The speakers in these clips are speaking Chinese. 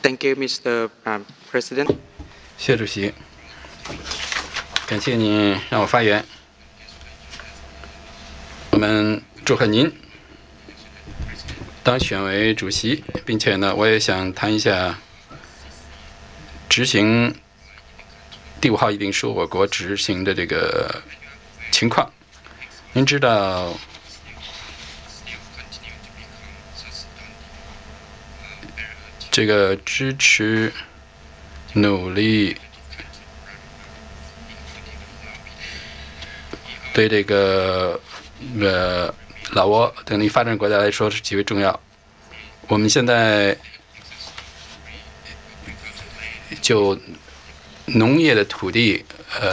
Thank you, Mr. President. 谢主席，感谢您让我发言。我们祝贺您当选为主席，并且呢，我也想谈一下执行第5号议定书，我国执行的这个情况。您知道，这个支持努力对这个老挝等地发展国家来说是极为重要。我们现在就农业的土地，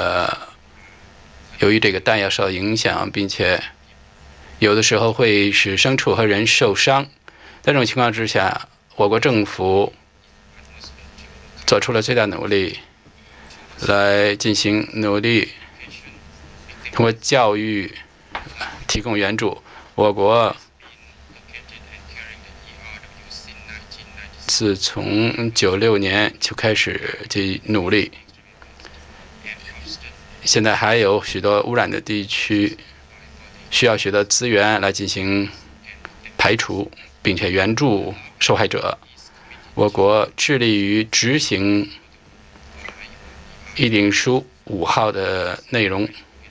由于这个弹药受到影响，并且有的时候会使牲畜和人受伤。在这种情况之下，我国政府做出了最大努力，来进行努力，通过教育提供援助。我国自从96年就开始这努力，现在还有许多污染的地区，需要许多资源来进行排除，并且援助受害者。我国致力于执行议定书5号的内容。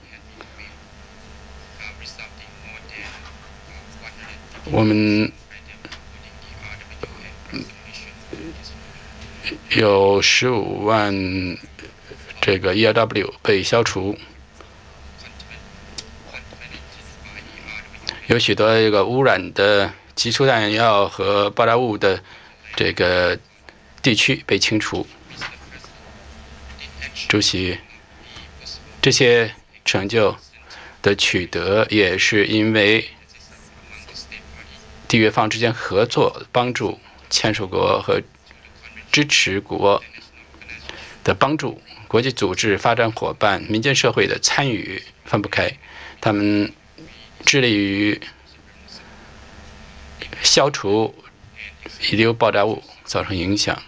我们有15万这个 ERW 被消除，有许多这个污染的集束弹药和爆炸物的这个地区被清除。主席，这些成就的取得也是因为缔约方之间合作，帮助签署国和支持国的帮助，国际组织、发展伙伴、民间社会的参与分不开。他们致力于消除遗留爆炸物造成影响，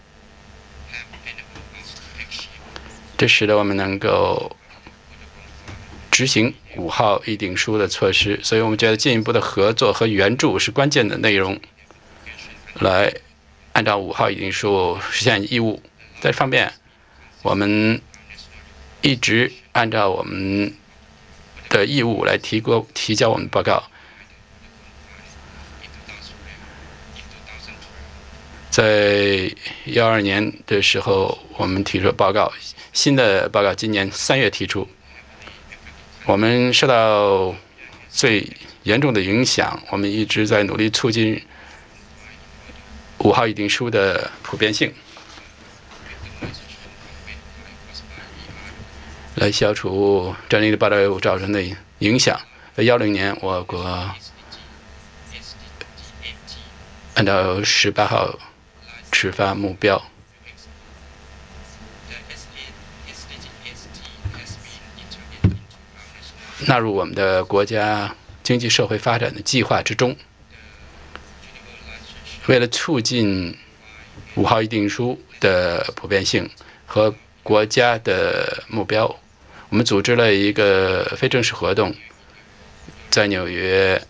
这使得我们能够执行5号议定书的措施。所以我们觉得进一步的合作和援助是关键的内容，来按照5号议定书实现义务。在这方面，我们一直按照我们的义务来提交我们报告。在12年的时候，我们提出报告，新的报告今年3月提出。我们受到最严重的影响，我们一直在努力促进5号议定书的普遍性，来消除战争的爆炸物造成的影响。在10年，我国按照18号持发目标，纳入我们的国家经济社会发展的计划之中。为了促进5号议定书的普遍性和国家的目标，我们组织了一个非正式活动，在纽约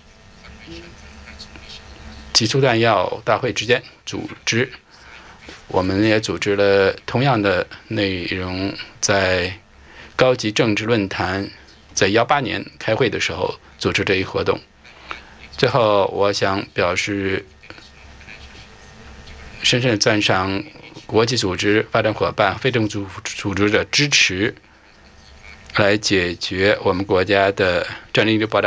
集束弹药大会之间组织。我们也组织了同样的内容，在高级政治论坛在18年开会的时候组织这一活动。最后，我想表示深深赞赏国际组织、发展伙伴、非政府组织的支持，来解决我们国家的战争的爆炸